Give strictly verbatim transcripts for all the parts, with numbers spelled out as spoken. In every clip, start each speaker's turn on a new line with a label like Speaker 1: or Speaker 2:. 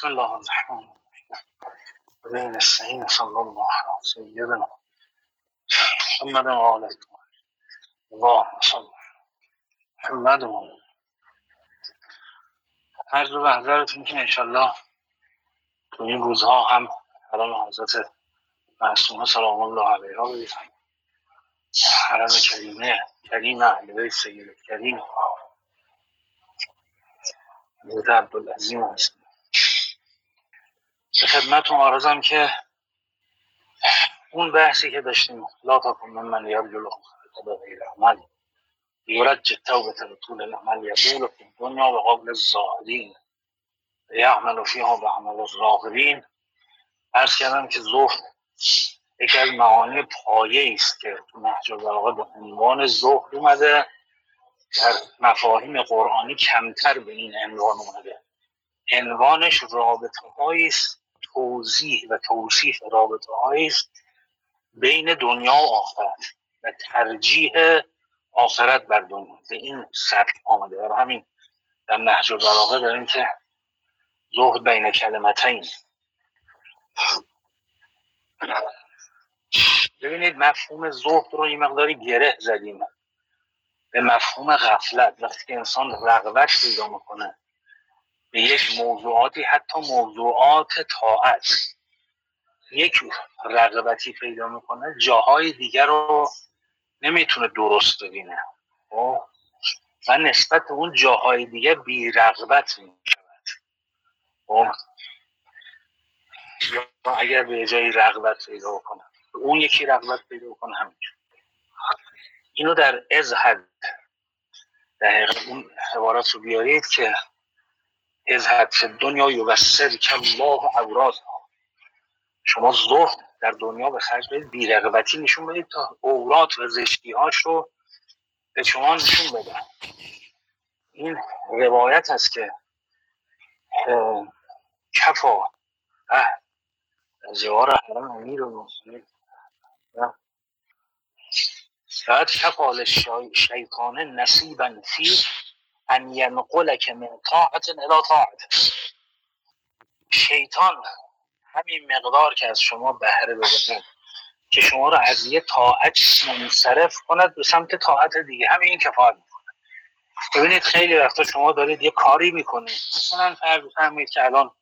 Speaker 1: بسم الله الرحمن الرحیم. نستعین صلی الله علی سیدنا محمد و آله اللهم صل محمد و عرض و حضرتون که انشالله تو این روزها هم حرم حضرت معصومه سلام الله علیها بریزم، حرم کریمه کریم اهل بیت سید کریم حضرت عبدالعظیم هست. به خدمتتون عرضم که اون بحثی که داشتیم لا تکن ممن یرجو الاخرة بغیر عمل یرج التوبة بطول العمل یقول فی الدنیا بقول الزاهدین یعمل فیها بعمل الراغبین. عرض کردم که زهد یکی از معانی پایه است که تو نهج البلاغه به عنوان زهد اومده، در مفاهیم قرآنی کمتر به این عنوان اومده. عنوانش رابطه هایی است، توضیح و توصیف رابطه هایی است بین دنیا و آخرت و ترجیح آخرت بر دنیا. به این سبک آمده. برای همین در نهج البلاغه داریم که زهد بین کلمتین. ببینید مفهوم زهد رو یه مقداری گره زدیم به مفهوم غفلت. وقتی که انسان رغبت پیدا میکنه به یک موضوعاتی، حتی موضوعات طاعت، یک رغبتی پیدا میکنه، جاهای دیگر رو نمیتونه درست ببینه و نسبت به اون جاهای دیگه بی رغبت میشود. یا اگر به جایی رغبت پیدا کنه اون یکی رغبت پیدا کنه همینجور. اینو در ازهد دقیقا اون عبارت رو بیارید که ازهد فی دنیا یبصر الله عوراتها. شما زهد در دنیا به خرج بدید، بی رغبتی نشون بدید تا عورات و زشتی هاش رو به شما نشون بدن. این روایت هست که کفا زیار حرم امیر و نصیر فقط کفال شیطان نصیبا فی ان ینقلک من طاعت الی طاعت. شیطان همین مقدار که از شما بهره ببره که شما رو از یه طاعت منصرف کند به سمت طاعت دیگه، همین این کفایت میکنه. ببینید خیلی وقتا شما دارید یه کاری میکنید، مثلا فرض بفرمایید که الان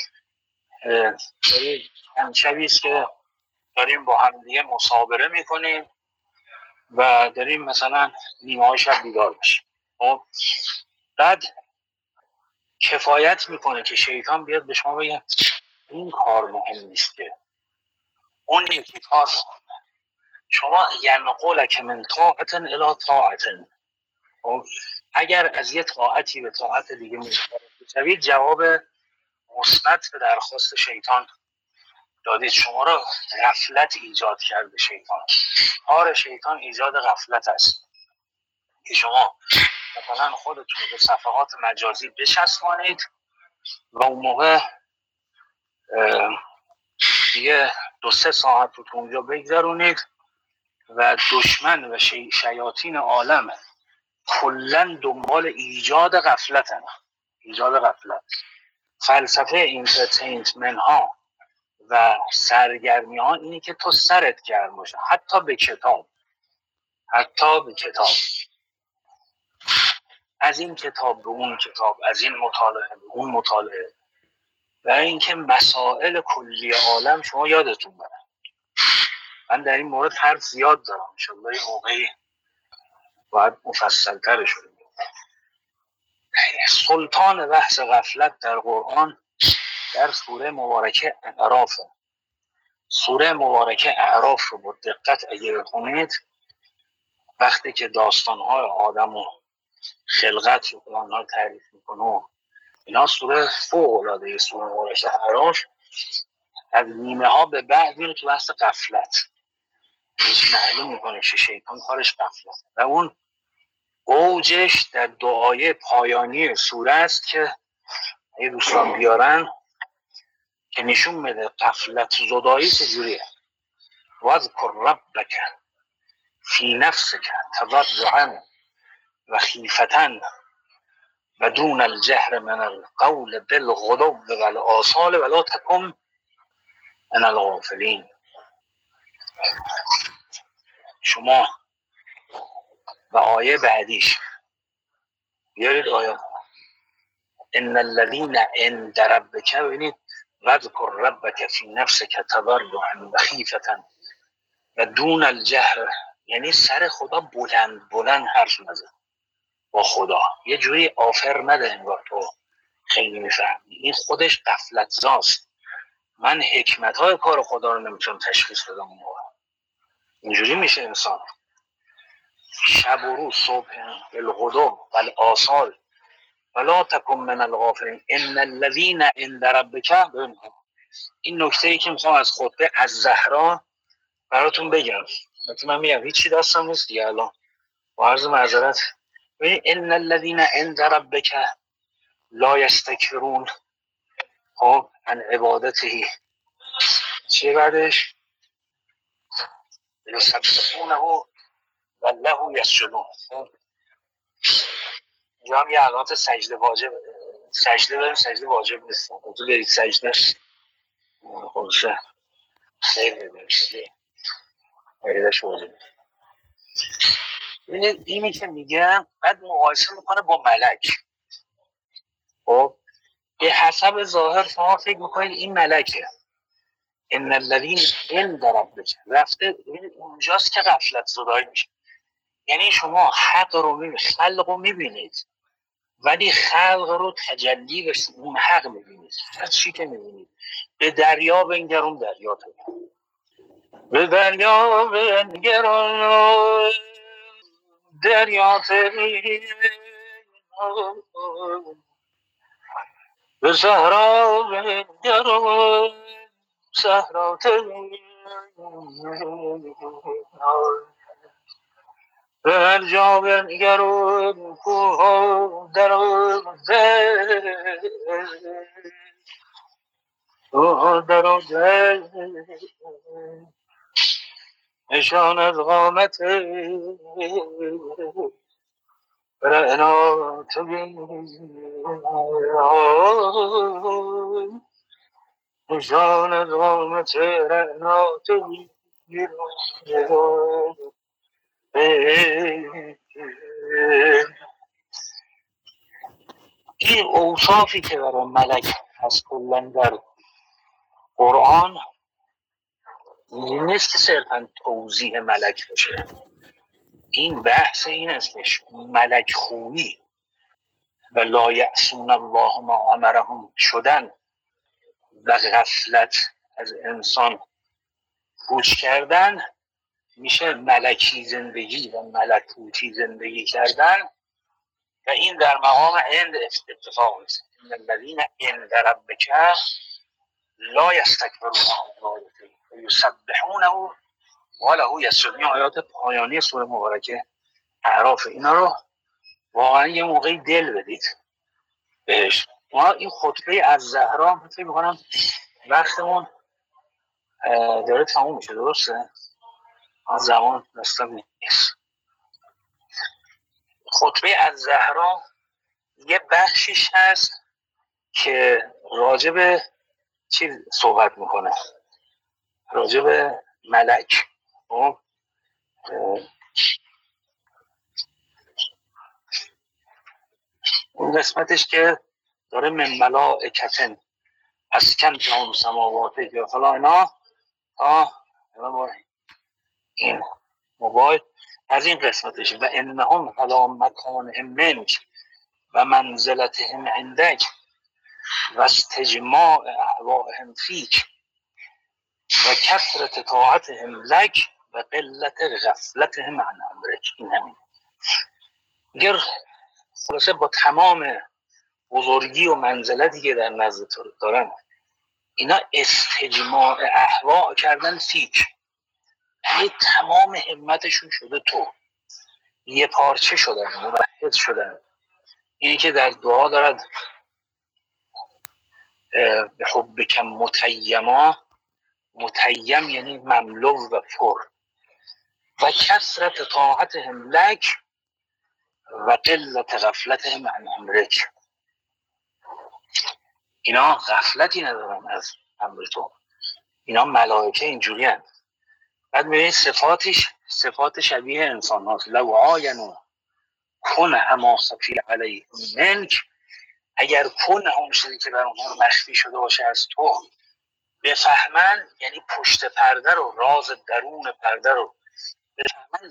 Speaker 1: دارید شبیه است که داریم با هم دیگه مصابره میکنیم و داریم مثلا نیمه های شب بیدار بشیم. خب بعد کفایت میکنه که شیطان بیاد به شما بگه این کار مهم نیست که اون یکی کار مهمه. شما ینقلک من طاعت الی طاعت. اگر از یه طاعتی به طاعت دیگه منصرف بشوید جواب مثبت به درخواست شیطان دادید. شما رو غفلت ایجاد کرده شیطان. کار شیطان ایجاد غفلت است که شما مثلا خودتون به صفحات مجازی بچسبانید و اون موقع دیگه دو سه ساعت رو تو اونجا بگذرونید و دشمن و شی... شیاطین عالم کلن دنبال ایجاد غفلتن. ایجاد غفلت. فلسفه اینترتینمنت ها و سرگرمی ها اینی که تو سرت گرم باشه، حتی به کتاب، حتی به کتاب، از این کتاب به اون کتاب، از این مطالعه به اون مطالعه، و اینکه مسائل کلی عالم شما یادتون بره. من در این مورد حرف زیاد دارم، انشالله یه موقعی باید مفصل ترش رو بگم. سلطان بحث غفلت در قرآن در سوره مبارکه اعراف. سوره مبارکه اعراف رو با دقت اگه بخونید، وقتی که داستان‌های آدم و خلقت رو قرآن تعریف میکنه، اینا سوره فوق‌العاده سوره مبارکه اعراف از نیمه ها به بعد میره تو بحث غفلت. هیچ معلوم میکنه که شیطان کارش غفلت و اون اوجش در دعای پایانی سوره است که اگه دوستان بیارن که نشون بده غفلت زدایی چجوریه. واذکر ربک فی نفسک تضرعا و خیفتن و دون الجهر من القول بالغدو والآصال ولا تکن من الغافلین. شما و آیه بعدیش بیارید آیه ان الذين عند ربك، ببینید واذکر ربک فی نفسک تضرعا و خیفة و دون الجهر، یعنی سر خدا بلند بلند حرف نزن با خدا، یه جوری آفر نده انگار تو خیلی میفهمی. این خودش غفلت زاست. من حکمت های کار خدا رو نمیتونم تشخیص بدم. اینجوری میشه انسان شب و روز، صبح بالغدو والآصال ولا تکن من الغافلین ان الذین عند ربک. این نکته ای که میخوام از خطبه از زهرا براتون بگم، البته من میگم هیچی دستم نیست دیگه الان با عرض معذرت. ببین ان الذین عند ربک لا یستکبرون، خب عن عبادته، چیه بعدش؟ یسبحونه و له یسجدون. اینجا هم یه علامت سجده واجب، سجده داریم، سجده واجب نیست. تو برید سجده خودشه خیلی برید بریدش واجب. اینی که میگم بعد مقایسه میکنه با ملک. خب به حسب ظاهر شما فکر میکنید این ملکه، ان الذین عند ربک رفته، اونجاست که غفلت زدایی میشه. یعنی شما حق رو میبینید، خلق رو میبینید، ولی خلق رو تجلی به اون حق میبینید. هر چی که میبینید به دریا بنگرون، دریا تو به دریا بنگرون، دریا تری به صحرا بنگرون، صحرا تری به هر جا بنگرون، کوه و در و در، کوه و در و در، نشان از قامت رعنا تو بین، نشان از قامت رعنا تو بین. این اوصافی که برای ملک هست کلا در قرآن نیست که صرفا توضیح ملک باشه. این بحث این استش ملک خویی و لا یعصون الله ما امرهم شدن و غفلت از انسان کوچ کردن میشه ملکی زندگی و ملکوتی زندگی کردن. و این در مقام عند اتفاق است. ان الذین عند ربک لا یستکبرون عن عبادته و یسبحونه و له یسجدون. آیات پایانی سوره مبارکه اعراف، اینا رو واقعا یه موقعی دل بدید بهش. ما این خطبه از زهرا فکر می‌کنم وقتمون داره تموم میشه، درسته؟ از زمان دستم نیست. خطبه از زهرا یه بخشیش هست که راجع به چی صحبت میکنه؟ راجع به ملک. اون قسمتش که داره من ملائکتن اسکن جهان سماواته که حالا اینا آه این موبایل از این قسمتش و انهم حالا مکانهم منک و منزلتهم عندک و استجماع احوائهم فیک و کثرت طاعتهم لک و قلت غفلتهم عن امرک. این همین گر خلاصه با تمام بزرگی و منزلتی که در نزد تو دارن، اینا استجماع احوا کردن فیک، یعنی تمام همتشون شده تو، یه پارچه شدن، موحد شدن. اینی که در دعا دارد به حبک متیما، متیم یعنی مملو و پر، و کثرت طاعتهم لک و قلت غفلتهم عن امرک. اینا غفلتی ندارن از امر تو. اینا ملائکه اینجوری هست. بعد میبینید صفاتش صفات شبیه انسان هاست. لو آینو کن اما خفی علیهم منک، اگر کن اون چیزی که بر اونها مخفی شده باشه از تو بفهمن، یعنی پشت پرده رو، راز درون پرده رو بفهمن،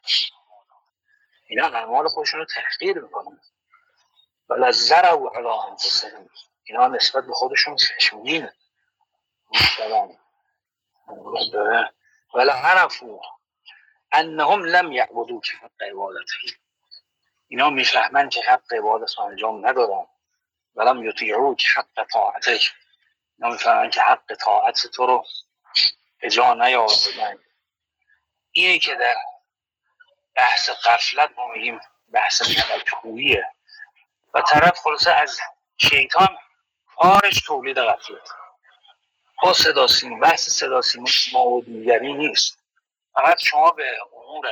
Speaker 1: اینا اعمال خودشون رو تحقیر میکنن. ولذروا علی انفسهم، اینا نسبت به خودشون خشمگین میشن. ولعرفوا انهم لم یعبدوک حق عبادته، اینا میفهمن که حق عبادت رو انجام ندادن. ولم یطیعوک حق طاعتک، اینا میفهمن که حق طاعت تو رو به جا نیاوردن. اینه که در بحث غفلت ما میگیم بحث ملکویه و طرف خلاصه از شیطان کارش تولید غفلت. با صدا سیما، بحث صدا سیما ما و دیگری نیست. فقط شما به امور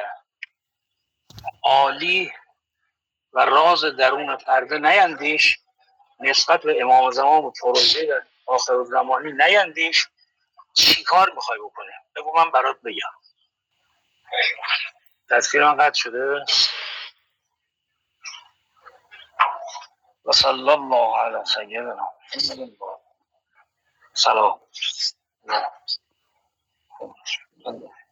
Speaker 1: عالی و راز درون پرده نیندیش، نسبت به امام زمان و پروژه آخر زمانی نیندیش. چی کار میخوای بکنه؟ بگو من برات بگم. تصویر من قطع شده. و صلی الله علی سیدنا سلام.